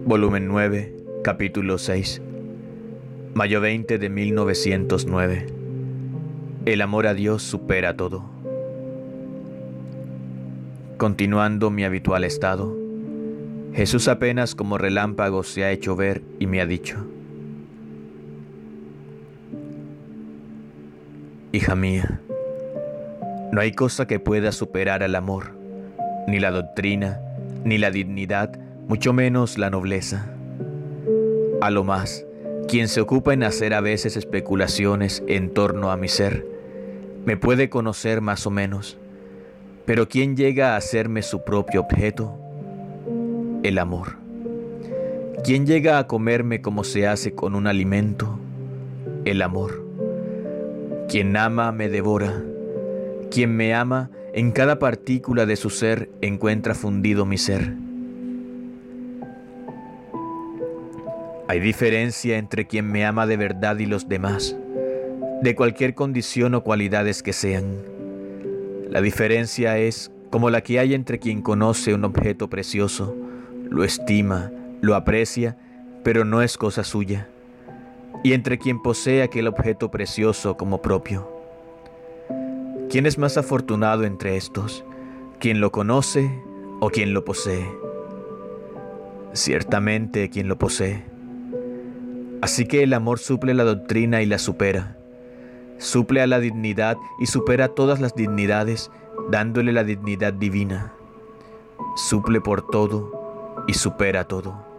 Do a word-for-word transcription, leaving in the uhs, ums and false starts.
Volumen nueve, capítulo seis. Mayo veinte de mil novecientos nueve. El amor a Dios supera todo. Continuando mi habitual estado, Jesús apenas como relámpago se ha hecho ver y me ha dicho: hija mía, no hay cosa que pueda superar al amor, ni la doctrina, ni la dignidad, mucho menos la nobleza. A lo más, quien se ocupa en hacer a veces especulaciones en torno a mi ser, me puede conocer más o menos, pero quien llega a hacerme su propio objeto, el amor. Quien llega a comerme como se hace con un alimento, el amor. Quien ama me devora. Quien me ama, en cada partícula de su ser encuentra fundido mi ser. Hay diferencia entre quien me ama de verdad y los demás, de cualquier condición o cualidades que sean. La diferencia es como la que hay entre quien conoce un objeto precioso, lo estima, lo aprecia, pero no es cosa suya, y entre quien posee aquel objeto precioso como propio. ¿Quién es más afortunado entre estos? ¿Quién lo conoce o quien lo posee? Ciertamente quien lo posee. Así que el amor suple la doctrina y la supera. Suple a la dignidad y supera todas las dignidades, dándole la dignidad divina. Suple por todo y supera todo.